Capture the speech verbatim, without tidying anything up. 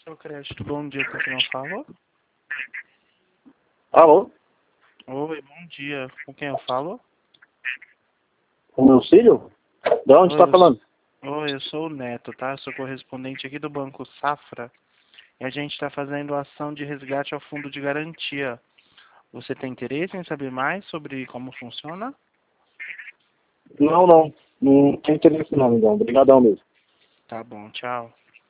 Microcrédito, bom dia, com quem eu falo? Alô? Oi, bom dia, com quem eu falo? O meu filho? De onde Oi, está eu, falando? oi, eu sou o Neto, tá? Eu sou correspondente aqui do Banco Safra e a gente está fazendo ação de resgate ao fundo de garantia. Você tem interesse em saber mais sobre como funciona? Não, não. Não tem interesse não, então. Obrigadão mesmo. Tá bom, tchau.